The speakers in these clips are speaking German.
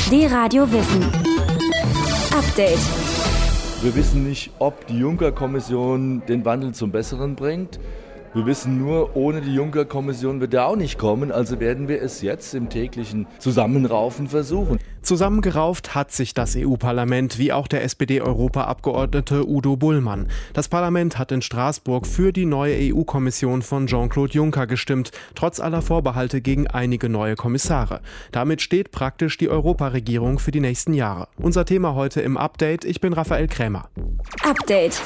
D-Radio Wissen. Update. Wir wissen nicht, ob die Juncker-Kommission den Wandel zum Besseren bringt. Wir wissen nur, ohne die Juncker-Kommission wird er auch nicht kommen, also werden wir es jetzt im täglichen Zusammenraufen versuchen. Zusammengerauft hat sich das EU-Parlament, wie auch der SPD-Europaabgeordnete Udo Bullmann. Das Parlament hat in Straßburg für die neue EU-Kommission von Jean-Claude Juncker gestimmt, trotz aller Vorbehalte gegen einige neue Kommissare. Damit steht praktisch die Europaregierung für die nächsten Jahre. Unser Thema heute im Update, ich bin Raphael Krämer. Update.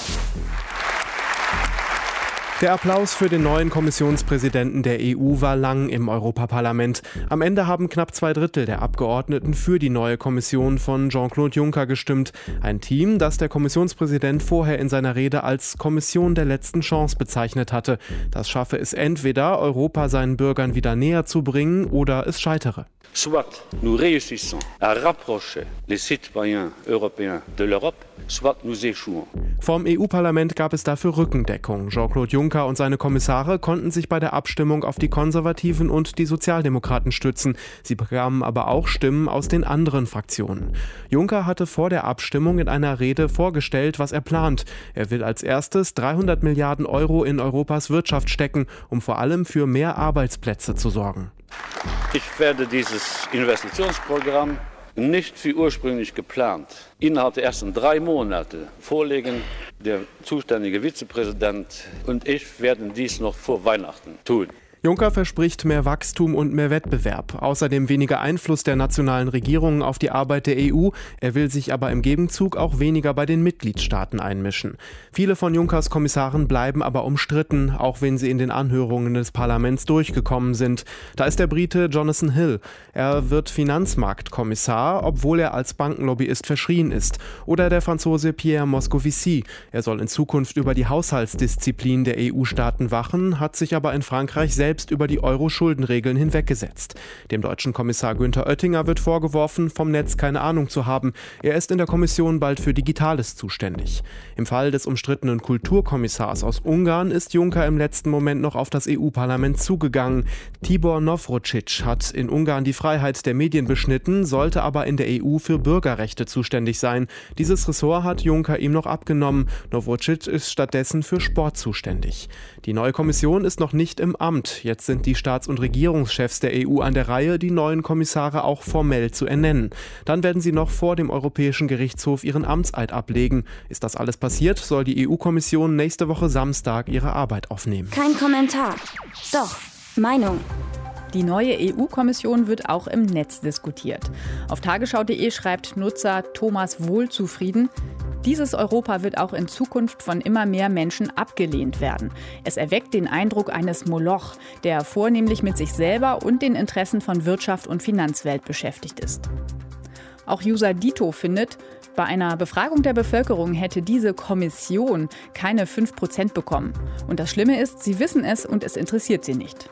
Der Applaus für den neuen Kommissionspräsidenten der EU war lang im Europaparlament. Am Ende haben knapp 2/3 der Abgeordneten für die neue Kommission von Jean-Claude Juncker gestimmt. Ein Team, das der Kommissionspräsident vorher in seiner Rede als Kommission der letzten Chance bezeichnet hatte. Das schaffe es entweder, Europa seinen Bürgern wieder näher zu bringen, oder es scheitere. Soit nous réussissons à rapprocher les citoyens européens de l'Europe, soit nous échouons. Vom EU-Parlament gab es dafür Rückendeckung. Jean-Claude Juncker und seine Kommissare konnten sich bei der Abstimmung auf die Konservativen und die Sozialdemokraten stützen. Sie bekamen aber auch Stimmen aus den anderen Fraktionen. Juncker hatte vor der Abstimmung in einer Rede vorgestellt, was er plant. Er will als erstes 300 Milliarden Euro in Europas Wirtschaft stecken, um vor allem für mehr Arbeitsplätze zu sorgen. Ich werde dieses Investitionsprogramm nicht wie ursprünglich geplant innerhalb der ersten 3 Monate vorlegen. Der zuständige Vizepräsident und ich werden dies noch vor Weihnachten tun. Juncker verspricht mehr Wachstum und mehr Wettbewerb. Außerdem weniger Einfluss der nationalen Regierungen auf die Arbeit der EU. Er will sich aber im Gegenzug auch weniger bei den Mitgliedstaaten einmischen. Viele von Junckers Kommissaren bleiben aber umstritten, auch wenn sie in den Anhörungen des Parlaments durchgekommen sind. Da ist der Brite Jonathan Hill. Er wird Finanzmarktkommissar, obwohl er als Bankenlobbyist verschrien ist. Oder der Franzose Pierre Moscovici. Er soll in Zukunft über die Haushaltsdisziplin der EU-Staaten wachen, hat sich aber in Frankreich selbst über die Euro-Schuldenregeln hinweggesetzt. Dem deutschen Kommissar Günther Oettinger wird vorgeworfen, vom Netz keine Ahnung zu haben. Er ist in der Kommission bald für Digitales zuständig. Im Fall des umstrittenen Kulturkommissars aus Ungarn ist Juncker im letzten Moment noch auf das EU-Parlament zugegangen. Tibor Navracsics hat in Ungarn die Freiheit der Medien beschnitten, sollte aber in der EU für Bürgerrechte zuständig sein. Dieses Ressort hat Juncker ihm noch abgenommen. Navracsics ist stattdessen für Sport zuständig. Die neue Kommission ist noch nicht im Amt. Jetzt sind die Staats- und Regierungschefs der EU an der Reihe, die neuen Kommissare auch formell zu ernennen. Dann werden sie noch vor dem Europäischen Gerichtshof ihren Amtseid ablegen. Ist das alles passiert, soll die EU-Kommission nächste Woche Samstag ihre Arbeit aufnehmen. Kein Kommentar. Doch, Meinung. Die neue EU-Kommission wird auch im Netz diskutiert. Auf tagesschau.de schreibt Nutzer Thomas Wohlzufrieden: Dieses Europa wird auch in Zukunft von immer mehr Menschen abgelehnt werden. Es erweckt den Eindruck eines Moloch, der vornehmlich mit sich selber und den Interessen von Wirtschaft und Finanzwelt beschäftigt ist. Auch User Dito findet, bei einer Befragung der Bevölkerung hätte diese Kommission keine 5% bekommen. Und das Schlimme ist, sie wissen es und es interessiert sie nicht.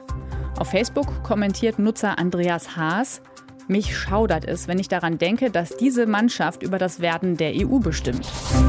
Auf Facebook kommentiert Nutzer Andreas Haas: Mich schaudert es, wenn ich daran denke, dass diese Mannschaft über das Werden der EU bestimmt.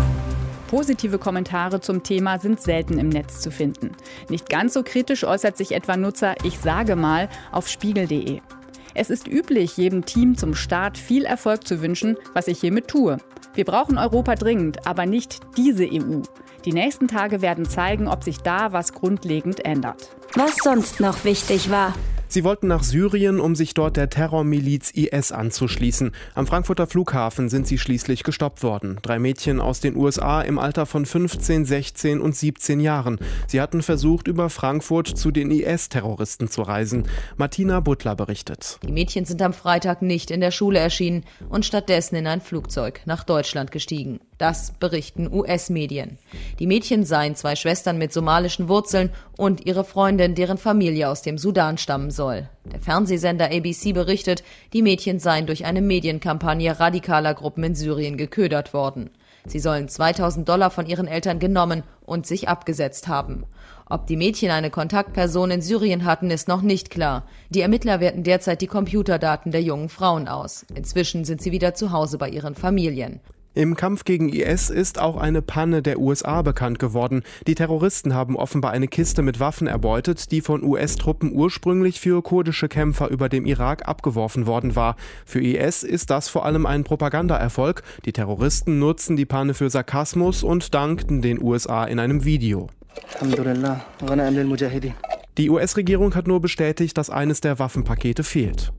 Positive Kommentare zum Thema sind selten im Netz zu finden. Nicht ganz so kritisch äußert sich etwa Nutzer Ich sage mal auf spiegel.de. Es ist üblich, jedem Team zum Start viel Erfolg zu wünschen, was ich hiermit tue. Wir brauchen Europa dringend, aber nicht diese EU. Die nächsten Tage werden zeigen, ob sich da was grundlegend ändert. Was sonst noch wichtig war. Sie wollten nach Syrien, um sich dort der Terrormiliz IS anzuschließen. Am Frankfurter Flughafen sind sie schließlich gestoppt worden. 3 Mädchen aus den USA im Alter von 15, 16 und 17 Jahren. Sie hatten versucht, über Frankfurt zu den IS-Terroristen zu reisen. Martina Butler berichtet. Die Mädchen sind am Freitag nicht in der Schule erschienen und stattdessen in ein Flugzeug nach Deutschland gestiegen. Das berichten US-Medien. Die Mädchen seien 2 Schwestern mit somalischen Wurzeln und ihre Freundin, deren Familie aus dem Sudan stammen soll. Der Fernsehsender ABC berichtet, die Mädchen seien durch eine Medienkampagne radikaler Gruppen in Syrien geködert worden. Sie sollen $2.000 von ihren Eltern genommen und sich abgesetzt haben. Ob die Mädchen eine Kontaktperson in Syrien hatten, ist noch nicht klar. Die Ermittler werten derzeit die Computerdaten der jungen Frauen aus. Inzwischen sind sie wieder zu Hause bei ihren Familien. Im Kampf gegen IS ist auch eine Panne der USA bekannt geworden. Die Terroristen haben offenbar eine Kiste mit Waffen erbeutet, die von US-Truppen ursprünglich für kurdische Kämpfer über dem Irak abgeworfen worden war. Für IS ist das vor allem ein Propagandaerfolg. Die Terroristen nutzen die Panne für Sarkasmus und dankten den USA in einem Video. Die US-Regierung hat nur bestätigt, dass eines der Waffenpakete fehlt.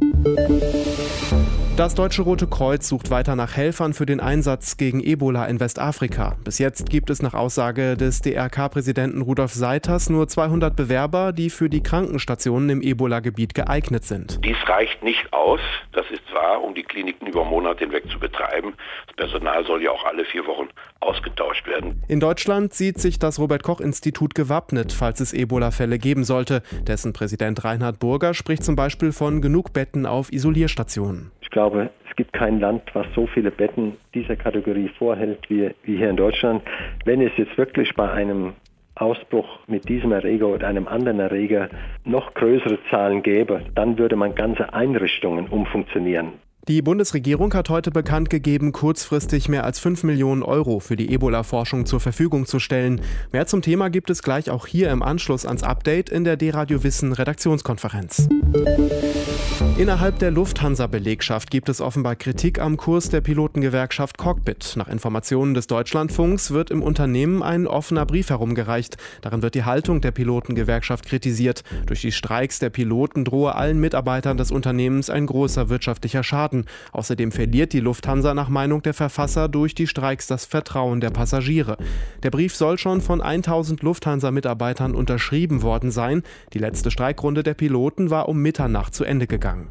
Das Deutsche Rote Kreuz sucht weiter nach Helfern für den Einsatz gegen Ebola in Westafrika. Bis jetzt gibt es nach Aussage des DRK-Präsidenten Rudolf Seiters nur 200 Bewerber, die für die Krankenstationen im Ebola-Gebiet geeignet sind. Dies reicht nicht aus, das ist wahr, um die Kliniken über Monate hinweg zu betreiben. Das Personal soll ja auch alle 4 Wochen ausgetauscht werden. In Deutschland sieht sich das Robert-Koch-Institut gewappnet, falls es Ebola-Fälle geben sollte. Dessen Präsident Reinhard Burger spricht zum Beispiel von genug Betten auf Isolierstationen. Ich glaube, es gibt kein Land, was so viele Betten dieser Kategorie vorhält wie hier in Deutschland. Wenn es jetzt wirklich bei einem Ausbruch mit diesem Erreger oder einem anderen Erreger noch größere Zahlen gäbe, dann würde man ganze Einrichtungen umfunktionieren. Die Bundesregierung hat heute bekannt gegeben, kurzfristig mehr als 5 Millionen Euro für die Ebola-Forschung zur Verfügung zu stellen. Mehr zum Thema gibt es gleich auch hier im Anschluss ans Update in der D-Radio Wissen Redaktionskonferenz. Innerhalb der Lufthansa-Belegschaft gibt es offenbar Kritik am Kurs der Pilotengewerkschaft Cockpit. Nach Informationen des Deutschlandfunks wird im Unternehmen ein offener Brief herumgereicht. Darin wird die Haltung der Pilotengewerkschaft kritisiert. Durch die Streiks der Piloten drohe allen Mitarbeitern des Unternehmens ein großer wirtschaftlicher Schaden. Außerdem verliert die Lufthansa nach Meinung der Verfasser durch die Streiks das Vertrauen der Passagiere. Der Brief soll schon von 1000 Lufthansa-Mitarbeitern unterschrieben worden sein. Die letzte Streikrunde der Piloten war um Mitternacht zu Ende gegangen.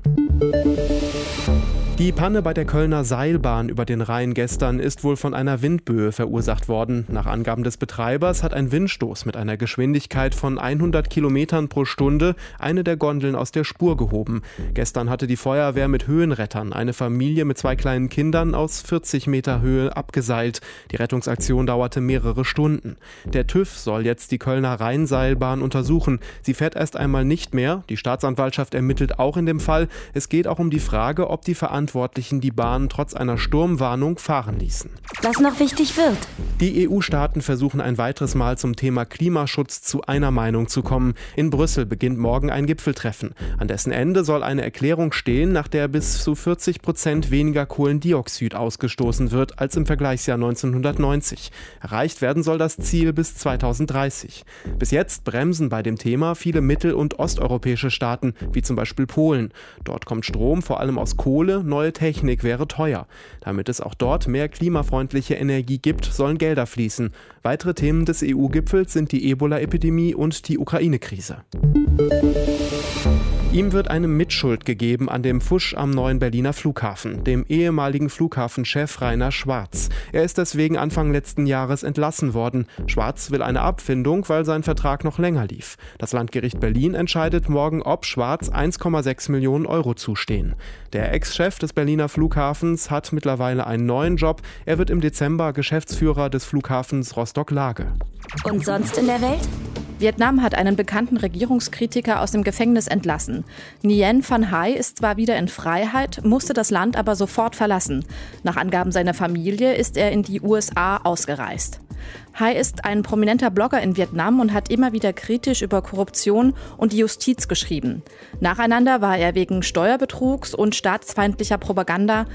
Die Panne bei der Kölner Seilbahn über den Rhein gestern ist wohl von einer Windböe verursacht worden. Nach Angaben des Betreibers hat ein Windstoß mit einer Geschwindigkeit von 100 Kilometern pro Stunde eine der Gondeln aus der Spur gehoben. Gestern hatte die Feuerwehr mit Höhenrettern eine Familie mit 2 kleinen Kindern aus 40 Meter Höhe abgeseilt. Die Rettungsaktion dauerte mehrere Stunden. Der TÜV soll jetzt die Kölner Rheinseilbahn untersuchen. Sie fährt erst einmal nicht mehr. Die Staatsanwaltschaft ermittelt auch in dem Fall. Es geht auch um die Frage, ob die Verantwortlichen die Bahn trotz einer Sturmwarnung fahren ließen. Was noch wichtig wird. Die EU-Staaten versuchen ein weiteres Mal zum Thema Klimaschutz zu einer Meinung zu kommen. In Brüssel beginnt morgen ein Gipfeltreffen. An dessen Ende soll eine Erklärung stehen, nach der bis zu 40% weniger Kohlendioxid ausgestoßen wird als im Vergleichsjahr 1990. Erreicht werden soll das Ziel bis 2030. Bis jetzt bremsen bei dem Thema viele mittel- und osteuropäische Staaten, wie zum Beispiel Polen. Dort kommt Strom vor allem aus Kohle, neue Technik wäre teuer. Damit es auch dort mehr klimafreundliche Energie gibt, sollen Gelder fließen. Weitere Themen des EU-Gipfels sind die Ebola-Epidemie und die Ukraine-Krise. Ihm wird eine Mitschuld gegeben an dem Pfusch am neuen Berliner Flughafen, dem ehemaligen Flughafenchef Rainer Schwarz. Er ist deswegen Anfang letzten Jahres entlassen worden. Schwarz will eine Abfindung, weil sein Vertrag noch länger lief. Das Landgericht Berlin entscheidet morgen, ob Schwarz 1,6 Millionen Euro zustehen. Der Ex-Chef des Berliner Flughafens hat mittlerweile einen neuen Job. Er wird im Dezember Geschäftsführer des Flughafens Rostock-Lage. Und sonst in der Welt? Vietnam hat einen bekannten Regierungskritiker aus dem Gefängnis entlassen. Nguyen Van Hai ist zwar wieder in Freiheit, musste das Land aber sofort verlassen. Nach Angaben seiner Familie ist er in die USA ausgereist. Hai ist ein prominenter Blogger in Vietnam und hat immer wieder kritisch über Korruption und die Justiz geschrieben. Nacheinander war er wegen Steuerbetrugs und staatsfeindlicher Propaganda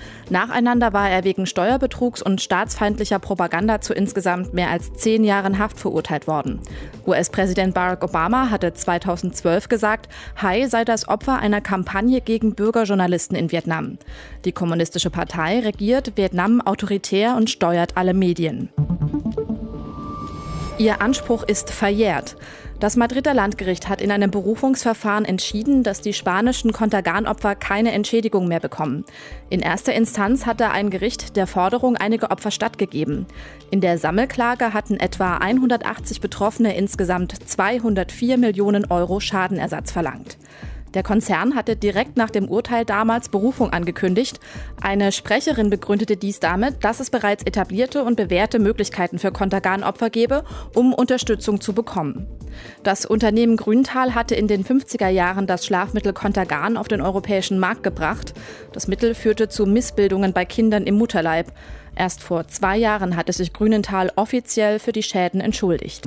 zu insgesamt mehr als 10 Jahren Haft verurteilt worden. US-Präsident Barack Obama hatte 2012 gesagt, Hai sei das Opfer einer Kampagne gegen Bürgerjournalisten in Vietnam. Die Kommunistische Partei regiert Vietnam autoritär und steuert alle Medien. Ihr Anspruch ist verjährt. Das Madrider Landgericht hat in einem Berufungsverfahren entschieden, dass die spanischen Contergan-Opfer keine Entschädigung mehr bekommen. In erster Instanz hatte ein Gericht der Forderung einiger Opfer stattgegeben. In der Sammelklage hatten etwa 180 Betroffene insgesamt 204 Millionen Euro Schadenersatz verlangt. Der Konzern hatte direkt nach dem Urteil damals Berufung angekündigt. Eine Sprecherin begründete dies damit, dass es bereits etablierte und bewährte Möglichkeiten für Contergan-Opfer gebe, um Unterstützung zu bekommen. Das Unternehmen Grüntal hatte in den 50er Jahren das Schlafmittel Contergan auf den europäischen Markt gebracht. Das Mittel führte zu Missbildungen bei Kindern im Mutterleib. Erst vor 2 Jahren hatte sich Grünenthal offiziell für die Schäden entschuldigt.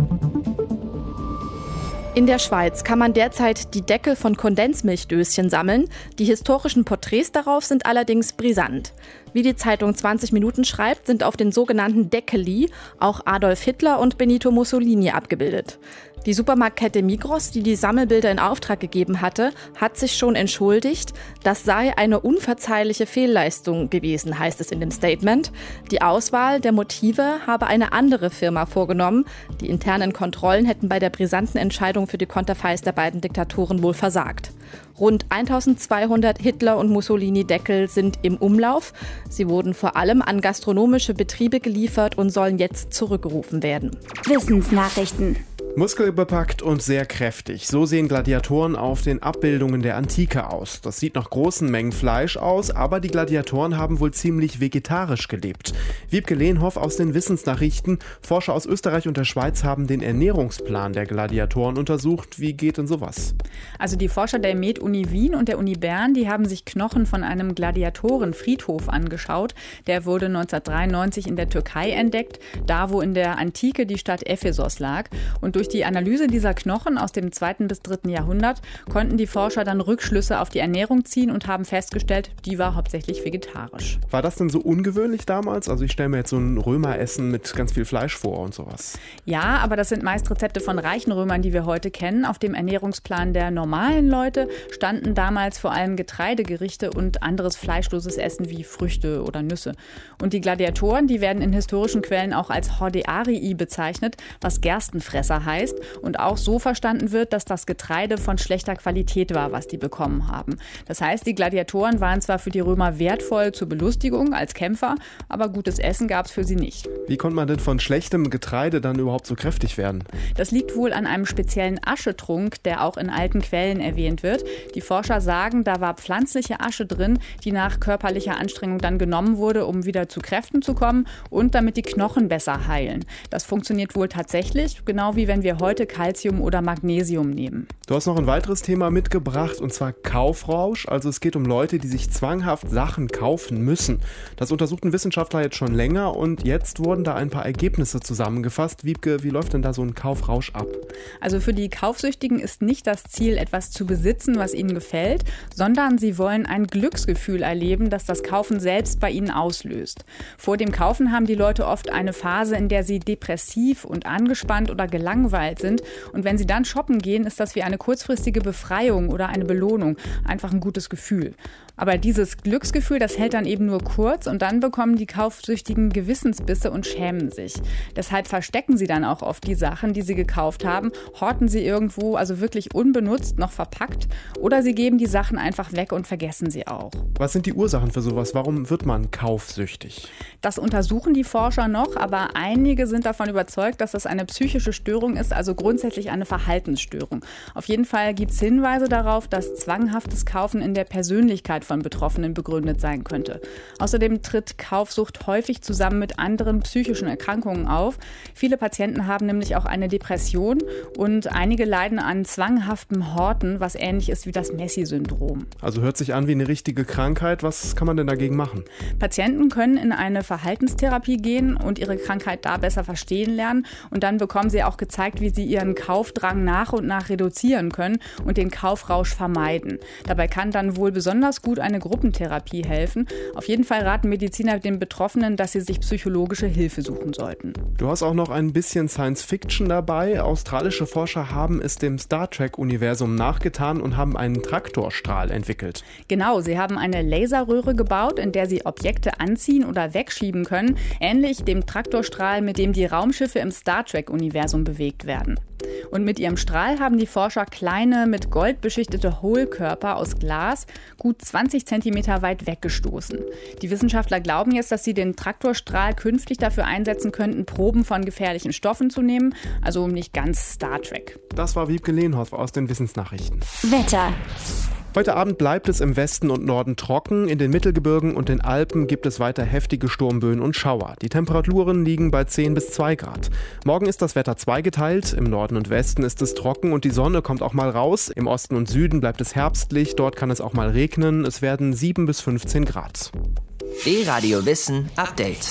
In der Schweiz kann man derzeit die Deckel von Kondensmilchdöschen sammeln. Die historischen Porträts darauf sind allerdings brisant. Wie die Zeitung 20 Minuten schreibt, sind auf den sogenannten Deckeli auch Adolf Hitler und Benito Mussolini abgebildet. Die Supermarktkette Migros, die die Sammelbilder in Auftrag gegeben hatte, hat sich schon entschuldigt. Das sei eine unverzeihliche Fehlleistung gewesen, heißt es in dem Statement. Die Auswahl der Motive habe eine andere Firma vorgenommen. Die internen Kontrollen hätten bei der brisanten Entscheidung für die Konterfeis der beiden Diktatoren wohl versagt. Rund 1200 Hitler- und Mussolini-Deckel sind im Umlauf. Sie wurden vor allem an gastronomische Betriebe geliefert und sollen jetzt zurückgerufen werden. Wissensnachrichten. Muskelbepackt und sehr kräftig. So sehen Gladiatoren auf den Abbildungen der Antike aus. Das sieht nach großen Mengen Fleisch aus, aber die Gladiatoren haben wohl ziemlich vegetarisch gelebt. Wiebke Lehnhoff aus den Wissensnachrichten. Forscher aus Österreich und der Schweiz haben den Ernährungsplan der Gladiatoren untersucht. Wie geht denn sowas? Also die Forscher der Med-Uni Wien und der Uni Bern, die haben sich Knochen von einem Gladiatorenfriedhof angeschaut. Der wurde 1993 in der Türkei entdeckt, da wo in der Antike die Stadt Ephesos lag. Und durch die Analyse dieser Knochen aus dem 2. bis 3. Jahrhundert konnten die Forscher dann Rückschlüsse auf die Ernährung ziehen und haben festgestellt, die war hauptsächlich vegetarisch. War das denn so ungewöhnlich damals? Also ich stelle mir jetzt so ein Römeressen mit ganz viel Fleisch vor und sowas. Ja, aber das sind meist Rezepte von reichen Römern, die wir heute kennen. Auf dem Ernährungsplan der normalen Leute standen damals vor allem Getreidegerichte und anderes fleischloses Essen wie Früchte oder Nüsse. Und die Gladiatoren, die werden in historischen Quellen auch als Hordearii bezeichnet, was Gerstenfresser heißt und auch so verstanden wird, dass das Getreide von schlechter Qualität war, was die bekommen haben. Das heißt, die Gladiatoren waren zwar für die Römer wertvoll zur Belustigung als Kämpfer, aber gutes Essen gab es für sie nicht. Wie konnte man denn von schlechtem Getreide dann überhaupt so kräftig werden? Das liegt wohl an einem speziellen Aschetrunk, der auch in alten Quellen erwähnt wird. Die Forscher sagen, da war pflanzliche Asche drin, die nach körperlicher Anstrengung dann genommen wurde, um wieder zu Kräften zu kommen und damit die Knochen besser heilen. Das funktioniert wohl tatsächlich, genau wie wenn wir heute Calcium oder Magnesium nehmen. Du hast noch ein weiteres Thema mitgebracht, und zwar Kaufrausch. Also es geht um Leute, die sich zwanghaft Sachen kaufen müssen. Das untersuchten Wissenschaftler jetzt schon länger und jetzt wurden da ein paar Ergebnisse zusammengefasst. Wiebke, wie läuft denn da so ein Kaufrausch ab? Also für die Kaufsüchtigen ist nicht das Ziel, etwas zu besitzen, was ihnen gefällt, sondern sie wollen ein Glücksgefühl erleben, das das Kaufen selbst bei ihnen auslöst. Vor dem Kaufen haben die Leute oft eine Phase, in der sie depressiv und angespannt oder gelangweilt sind. Und wenn sie dann shoppen gehen, ist das wie eine kurzfristige Befreiung oder eine Belohnung. Einfach ein gutes Gefühl. Aber dieses Glücksgefühl, das hält dann eben nur kurz und dann bekommen die Kaufsüchtigen Gewissensbisse und schämen sich. Deshalb verstecken sie dann auch oft die Sachen, die sie gekauft haben, horten sie irgendwo, also wirklich unbenutzt, noch verpackt, oder sie geben die Sachen einfach weg und vergessen sie auch. Was sind die Ursachen für sowas? Warum wird man kaufsüchtig? Das untersuchen die Forscher noch, aber einige sind davon überzeugt, dass das eine psychische Störung ist, also grundsätzlich eine Verhaltensstörung. Auf jeden Fall gibt es Hinweise darauf, dass zwanghaftes Kaufen in der Persönlichkeit von Betroffenen begründet sein könnte. Außerdem tritt Kaufsucht häufig zusammen mit anderen psychischen Erkrankungen auf. Viele Patienten haben nämlich auch eine Depression und einige leiden an zwanghaftem Horten, was ähnlich ist wie das Messi-Syndrom. Also hört sich an wie eine richtige Krankheit. Was kann man denn dagegen machen? Patienten können in eine Verhaltenstherapie gehen und ihre Krankheit da besser verstehen lernen. Und dann bekommen sie auch gezeigt, wie sie ihren Kaufdrang nach und nach reduzieren können und den Kaufrausch vermeiden. Dabei kann dann wohl besonders gut eine Gruppentherapie helfen. Auf jeden Fall raten Mediziner den Betroffenen, dass sie sich psychologische Hilfe suchen sollten. Du hast auch noch ein bisschen Science-Fiction dabei. Australische Forscher haben es dem Star Trek-Universum nachgetan und haben einen Traktorstrahl entwickelt. Genau, sie haben eine Laserröhre gebaut, in der sie Objekte anziehen oder wegschieben können, ähnlich dem Traktorstrahl, mit dem die Raumschiffe im Star Trek-Universum bewegt werden. Und mit ihrem Strahl haben die Forscher kleine, mit Gold beschichtete Hohlkörper aus Glas gut 20 Zentimeter weit weggestoßen. Die Wissenschaftler glauben jetzt, dass sie den Traktorstrahl künftig dafür einsetzen könnten, Proben von gefährlichen Stoffen zu nehmen, also nicht ganz Star Trek. Das war Wiebke Lehnhoff aus den Wissensnachrichten. Wetter. Heute Abend bleibt es im Westen und Norden trocken. In den Mittelgebirgen und den Alpen gibt es weiter heftige Sturmböen und Schauer. Die Temperaturen liegen bei 10 bis 2 Grad. Morgen ist das Wetter zweigeteilt. Im Norden und Westen ist es trocken und die Sonne kommt auch mal raus. Im Osten und Süden bleibt es herbstlich. Dort kann es auch mal regnen. Es werden 7 bis 15 Grad. D-Radio Wissen Update.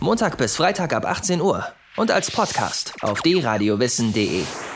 Montag bis Freitag ab 18 Uhr und als Podcast auf dradiowissen.de.